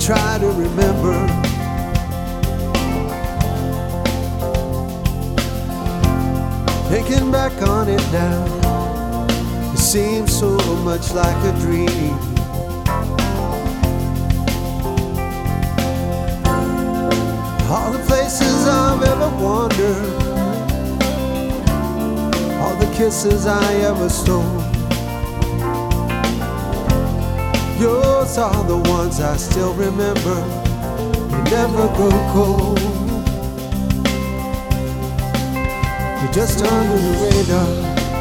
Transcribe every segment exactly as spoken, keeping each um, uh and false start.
try to remember. Thinking back on it now, it seems so much like a dream. All the places I've ever wandered, all the kisses I ever stole, yours are the ones I still remember. They never go cold. You're just under the radar.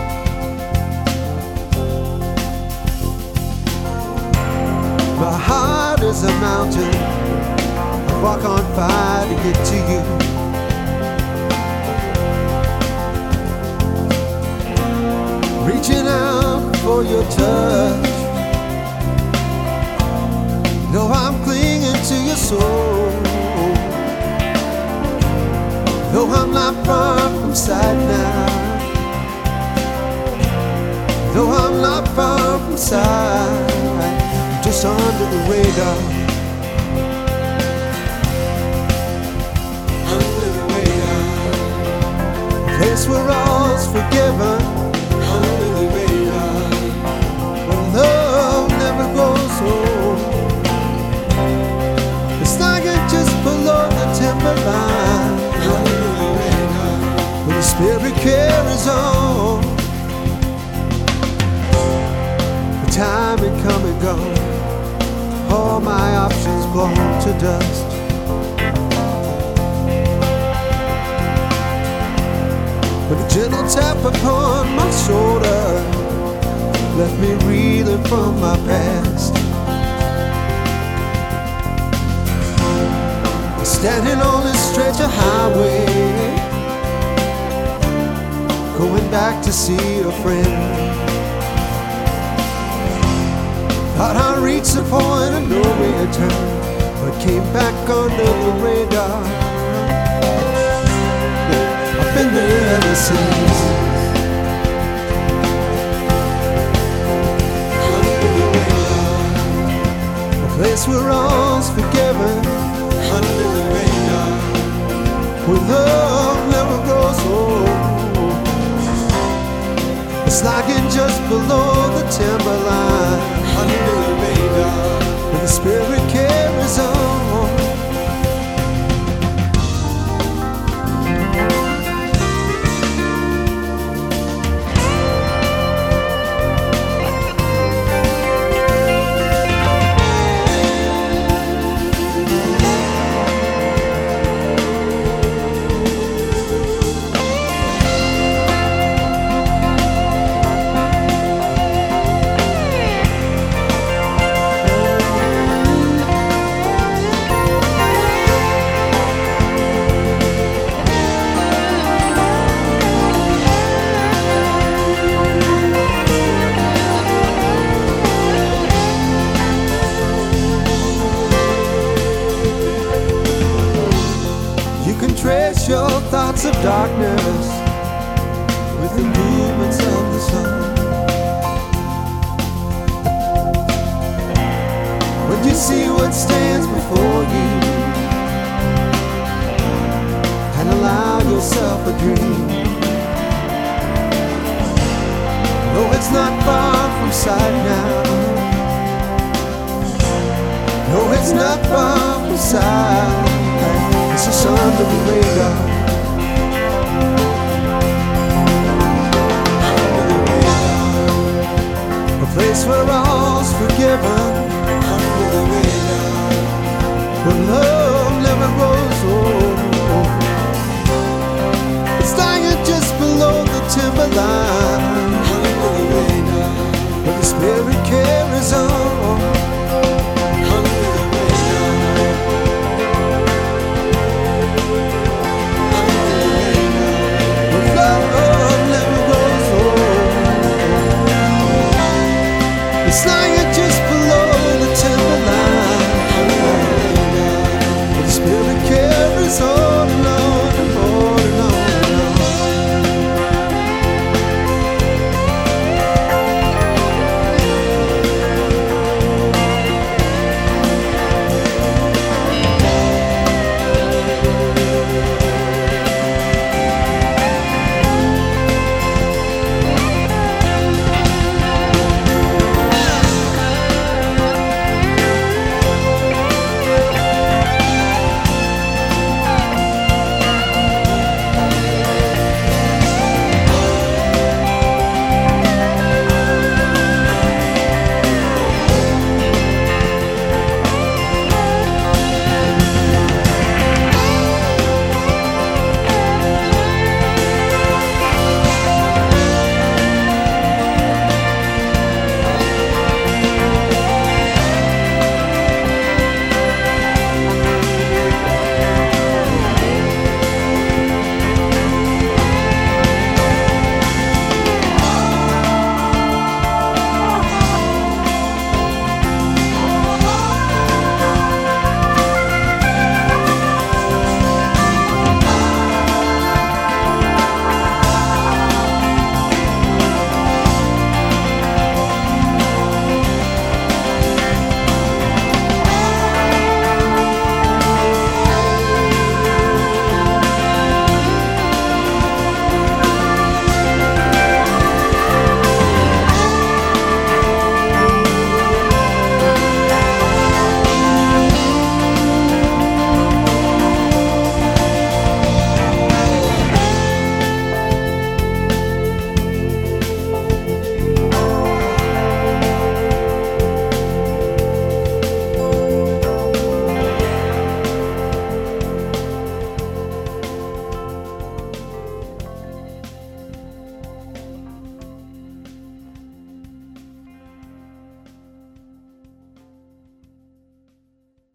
My heart is a mountain, I walk on fire to get to you. Reaching out for your touch, no, I'm clinging to your soul. Though I'm not far from sight now, though I'm not far from sight, I'm just under the radar. Under the radar, a place where all's forgiven. Under the radar, where love never grows old. It's like it's just below the timberline, where the spirit carries on. The time had come and gone, all my options blown to dust. But a gentle tap upon my shoulder left me reeling from my past. Standing on this stretch of highway, going back to see a friend. Thought I reached the point of no return, but came back under the radar. I've been there ever since. Under the radar, a place where all's forgiven. Under the radar, where love never grows old. It's like it just below the timberline. Under the radar, where the spirit carries on. Trace your thoughts of darkness with the movements of the sun. When you see what stands before you and allow yourself a dream, though it's not far from sight now, no, it's not far from sight. It's just under the radar. Under the radar, a place where all's forgiven.